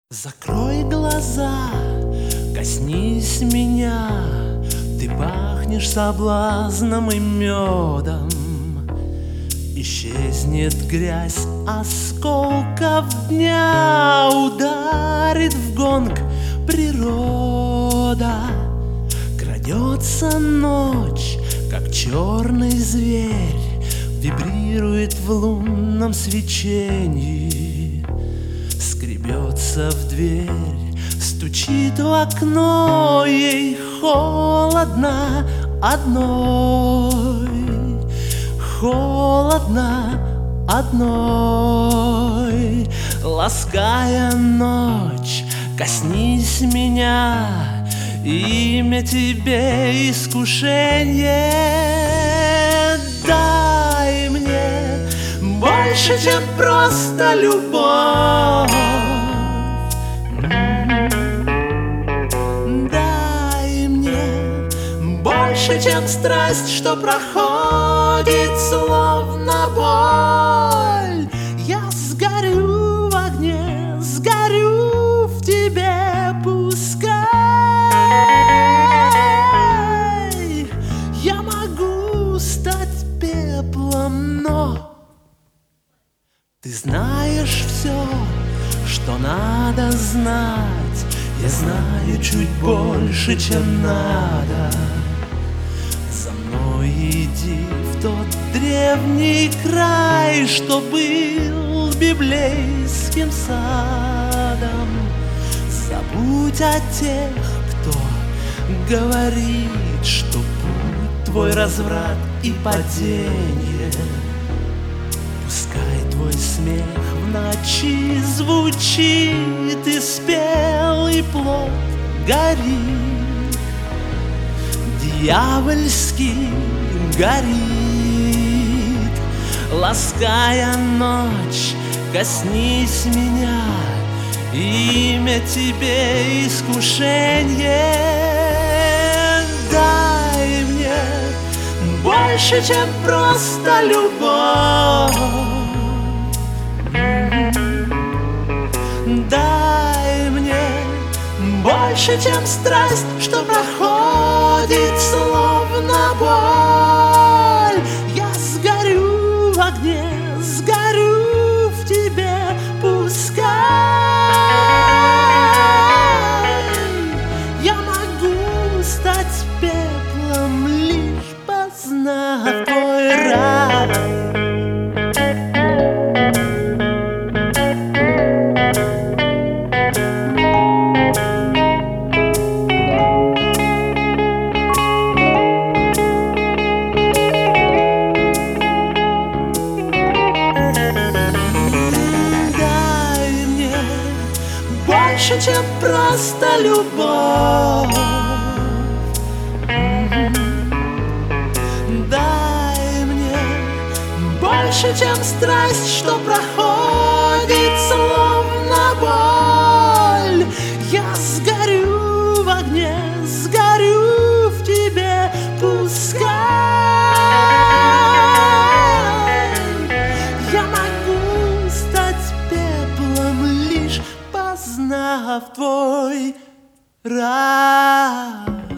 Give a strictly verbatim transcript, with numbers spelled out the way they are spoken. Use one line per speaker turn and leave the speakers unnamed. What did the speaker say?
Закрой глаза, коснись меня, ты пахнешь соблазном и медом. Исчезнет грязь осколков дня, ударит в гонг природа. Крадется ночь, как черный зверь, вибрирует в лунном свечении. Скребется в дверь, стучит в окно, ей холодно одной, холодно одной. Лаская ночь, коснись меня, имя тебе искушение. Дай мне больше, чем просто любовь. Дай мне больше, чем страсть, что проходит словно боль. Я сгорю в огне, сгорю в тебе, пускай. Я могу стать пеплом, но ты знаешь все, что надо знать. Я знаю чуть больше, чем надо. За мной иди в тот древний край, что был библейским садом. Забудь о тех, кто говорит, что путь твой разврат и падение. Пускай твой смех в ночи звучит, и спелый плод горит, дьявольский горит. Лаская ночь, коснись меня, имя тебе искушение. Дай мне больше, чем просто любовь. Дай мне больше, чем страсть, что проходит словно боль. Я сгорю в огне, сгорю в тебе, пускай. Я могу стать пеплом, лишь познав твой рай. Больше, чем просто любовь. Дай мне больше, чем страсть, что проходит словно боль. Я сгорю в огне, сгорю в тебе, пускай. Я могу стать пеплом, лишь познав твой рай.